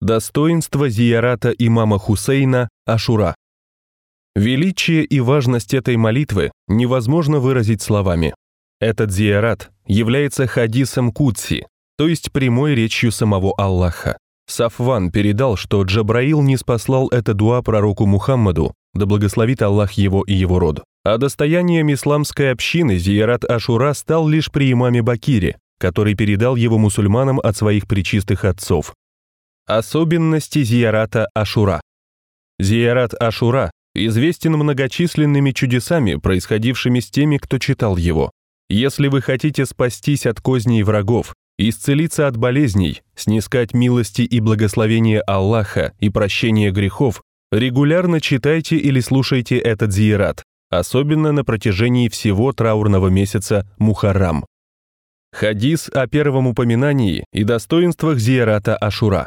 Достоинство зиярата имама Хусейна Ашура. Величие и важность этой молитвы невозможно выразить словами. Этот зиярат является хадисом Кудси, то есть прямой речью самого Аллаха. Сафван передал, что Джабраил ниспослал это дуа пророку Мухаммаду, да благословит Аллах его и его род. А достоянием исламской общины зиярат Ашура стал лишь при имаме Бакире, который передал его мусульманам от своих пречистых отцов. Особенности зиярата Ашура. Зиярат Ашура известен многочисленными чудесами, происходившими с теми, кто читал его. Если вы хотите спастись от козней врагов, исцелиться от болезней, снискать милости и благословения Аллаха и прощение грехов, регулярно читайте или слушайте этот зиярат, особенно на протяжении всего траурного месяца Мухаррам. Хадис о первом упоминании и достоинствах зиярата Ашура.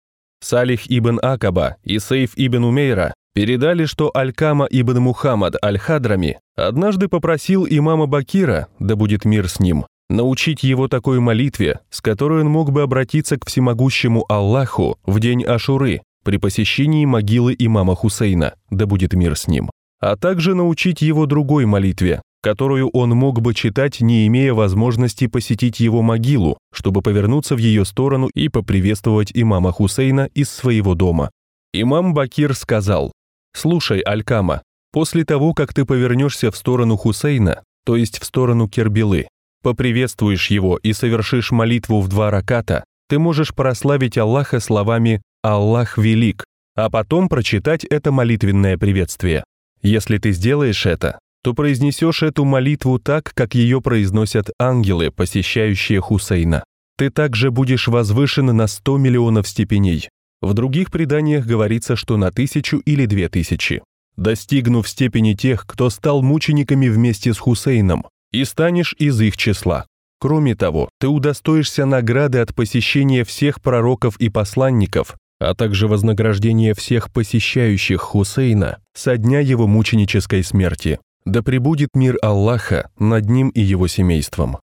Салих ибн Акаба и Сейф ибн Умейра передали, что Алькама ибн Мухаммад аль-Хадрами однажды попросил имама Бакира, да будет мир с ним, научить его такой молитве, с которой он мог бы обратиться к всемогущему Аллаху в день Ашуры при посещении могилы имама Хусейна, да будет мир с ним, а также научить его другой молитве, которую он мог бы читать, не имея возможности посетить его могилу, чтобы повернуться в ее сторону и поприветствовать имама Хусейна из своего дома. Имам Бакир сказал: «Слушай, Алькама, после того, как ты повернешься в сторону Хусейна, то есть в сторону Кербелы, поприветствуешь его и совершишь молитву в 2 раката, ты можешь прославить Аллаха словами «Аллах велик», а потом прочитать это молитвенное приветствие. Если ты сделаешь это, то произнесешь эту молитву так, как ее произносят ангелы, посещающие Хусейна. Ты также будешь возвышен на 100 миллионов степеней. В других преданиях говорится, что на 1000 или 2000. Достигнув степени тех, кто стал мучениками вместе с Хусейном, и станешь из их числа. Кроме того, ты удостоишься награды от посещения всех пророков и посланников, а также вознаграждения всех посещающих Хусейна со дня его мученической смерти. Да пребудет мир Аллаха над ним и его семейством.